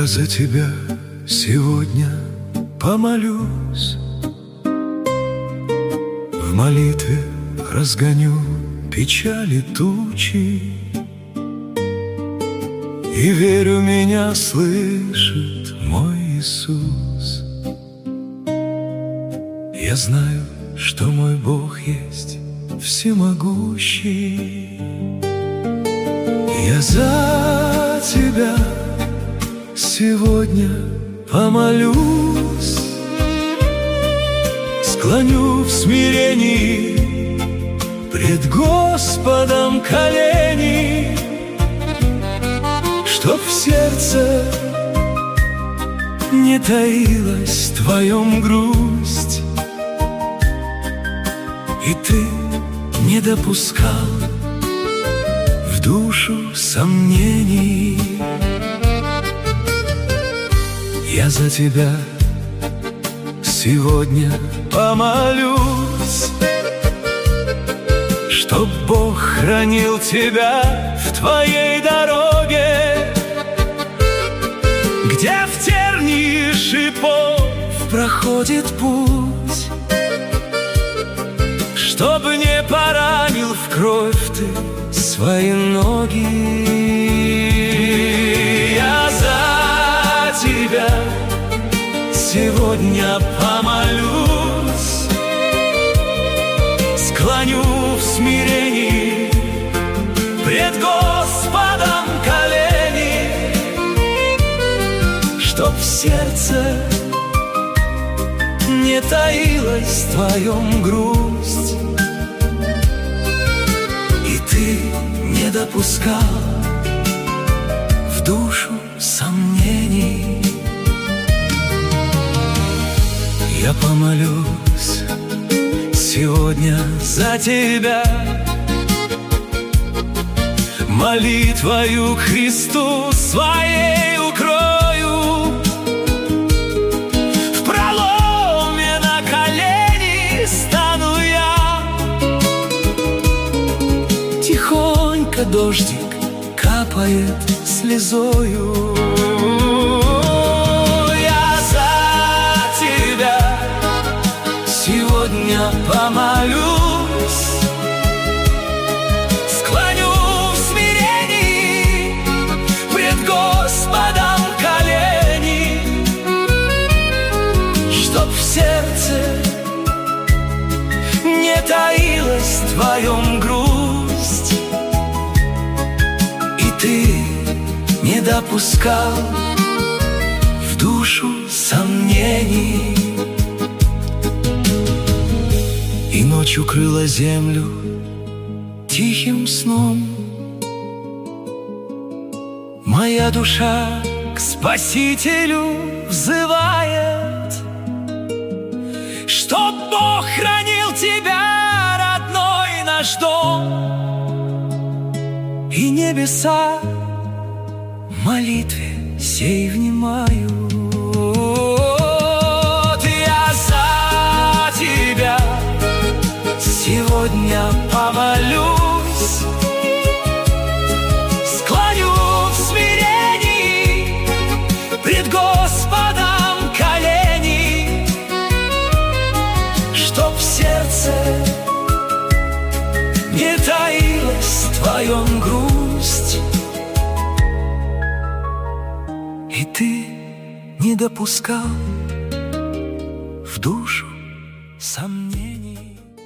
за тебя сегодня помолюсь, в молитве разгоню печали тучи, и верю, меня слышит мой Иисус. Я знаю, что мой Бог есть всемогущий. Я за тебя сегодня помолюсь, склоню в смирении пред Господом колени, чтоб в сердце не таилась в твоем грусть, и ты не допускал в душу сомнений. Я за тебя сегодня помолюсь, чтоб Бог хранил тебя в твоей дороге, где в тернии шипов проходит путь, чтобы не поранил в кровь ты свои ноги. Я за тебя сегодня помолюсь, склоню в смирении пред Господом колени, чтоб в сердце не таилась в твоем грусть, и ты не допускал в душу сомнений. Я помолюсь сегодня за тебя, молитвою к Христу своей укрою, в проломе на колени стану я, тихонько дождик капает слезою. Сегодня помолюсь, склоню в смирении пред Господом колени, чтоб в сердце не таилась в твоем грусть, и ты не допускал в душу сомнений. И ночь укрыла землю тихим сном, моя душа к Спасителю взывает, чтоб Бог хранил тебя, родной наш дом, и небеса молитве сей внимают. Я за тебя сегодня помолюсь, склоню в смирении пред Господом колени, чтоб в сердце не таилась в твоем грусть, и ты не допускал в душу сомнений.